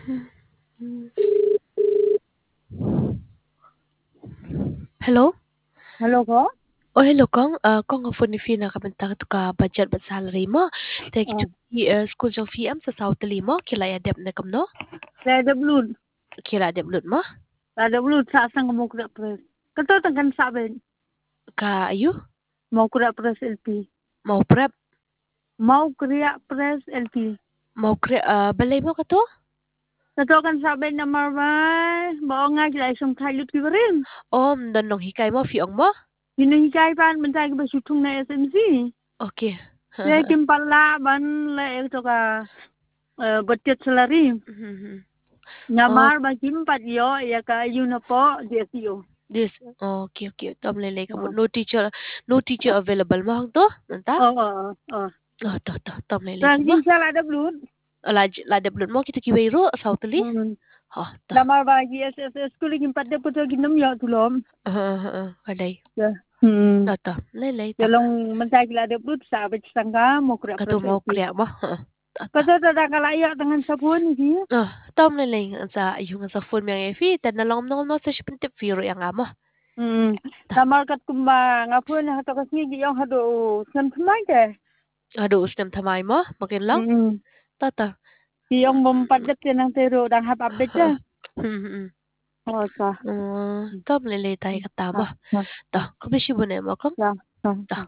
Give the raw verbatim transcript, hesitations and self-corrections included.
Hello? Hello ko? Oh, hello Kong. Uh, Kong nga phone ni Fina ka bantang to ka budget bat salary mo. Take Oh, to uh, school jong fee am sa South mo. Kila ya dep na kam no? Rada Blood. Kila dep lut mo? Rada Blood sa asang mo kuda pres. Kato tangkan saben. Ka ayu? Mau kuda pres L P. Mau prep? Mau kuda pres L P. Mau kre uh, balay mo ka to? Kato kan saben na marmay. Bao nga kila isang thalut ki barin. Om dan nong hikay mo fiong mo? Hinahikay pan bantay ka ba syutung na S M C. Okay. Kaya kimpala ban la ito ka uh, budget salary. Oh, Namar ba kimpat yo ya ka yun na po D S U. this. Oh, okay, okay. Tom lele ka mo. No teacher, no teacher available mo hang to? Nanta? Oh, oh, oh. Oh, to, to. Tom lele ka Trang mo. din siya Rada Blood. La la dep lut mo kita kiwero South li. Hmm. Oh, to. Namar ba S S S kulit kimpat dia puto ginam yo tulom. Uh, uh, kadai. Ya. Hmm. To, to. Lele to. Jalong mentag la de brut sa bet sangga mo kura Katu mau prosesi. kriya mo. Kata tada kalaya dengan sabun ni. Ah, tom na lang sa yung sa phone mo yung fi tan na lang no no sa shipin tip firo yang amo. Hmm. Tamar kat kumba ngapun ha to kasni gi yung hado san thamai de. Ado usnem thamay mo makin lang. Hmm. Tata. Gi yung bom padet nang tero dang hap update ja. Hmm. Oh sa. Uh, tom lele tay katama. Ha. Ta, kabishi mo na mo kang. Ya. Ha. Ta.